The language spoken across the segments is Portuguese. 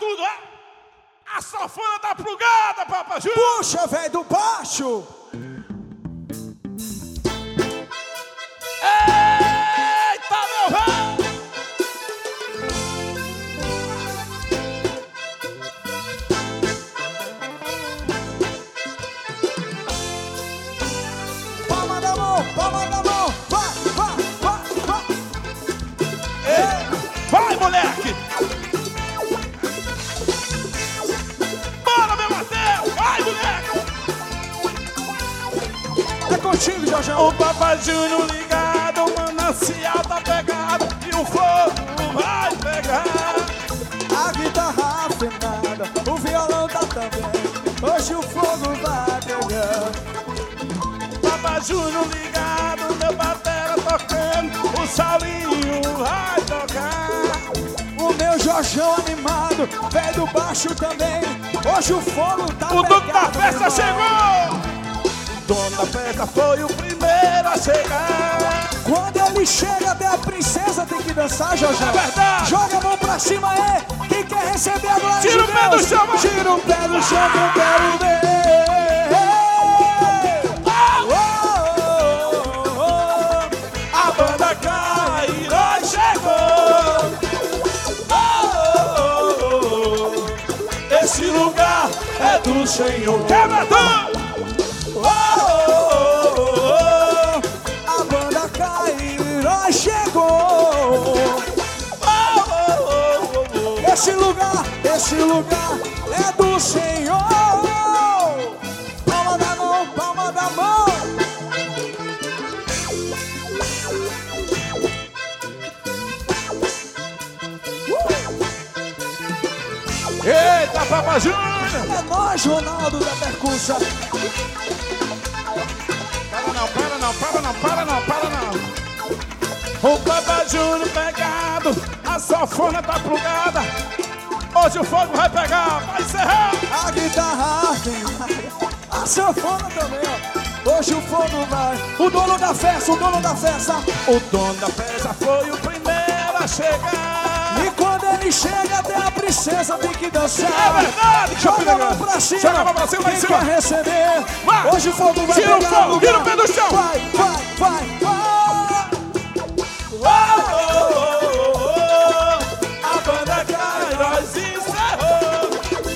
tudo, é? A sanfona tá plugada, Papa Júnior. Puxa, velho do baixo. Eita, meu velho. Palma da mão, vai, vai, vai, vai. Vai, moleque. Bora, meu Mateus. Vai, moleque. É contigo, Jorjão. O Papa Júnior ligado, o manancial tá pegado e o fogo vai pegar. A guitarra afinada, o violão tá também. Hoje o fogo vai pegar. Papa Júnior ligado, meu batera tocando, o Saulinho vai tocar. O meu Jorjão animado, velho do baixo também. Hoje o fogo tá O dono da pegado, festa meu irmão. chegou! O dono da festa foi o primeiro a chegar. Quando ele chega, até a princesa tem que dançar, Jorjão. É verdade. Joga a mão pra cima aí. Quem quer receber a glória Tira de o pé do Deus? chão, vai. Tira o pé do chão que eu quero ver. A banda Cairó chegou. Esse lugar é do Senhor. Quebradão! A banda Cairó chegou. Esse lugar é do Senhor. Palma da mão, palma da mão. Eita, Papa Júnior! É nós, Ronaldo da Percussa. Para não, para não, para não, para não, para não. O Papa Júnior pegado, a sanfona tá plugada. Hoje o fogo vai pegar, vai encerrar. A guitarra afinada, a sanfona também, ó. Hoje o fogo vai. O dono da festa, o dono da festa. O dono da festa foi o primeiro a chegar. E quando ele chega, até a princesa tem que dançar. É verdade, Joga a mão pra cima. Joga a mão pra cima, lá em Quem cima. quer receber? Vai. Hoje o fogo vai Tira o pegar fogo, no tira o lugar. pé do chão. Vai, vai, vai, vai. A banda Cairó encerrou.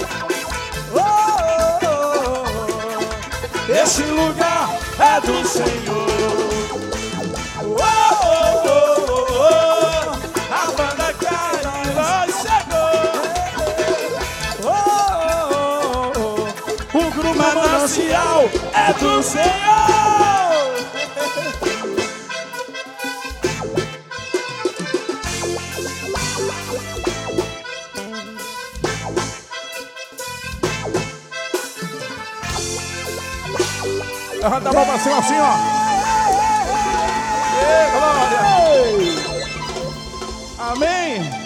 Esse lugar é do Senhor. A banda Cairó chegou. O grupo manancial é do Senhor. Levanta a mão pra cima assim, ó. Ei, glória. Amém.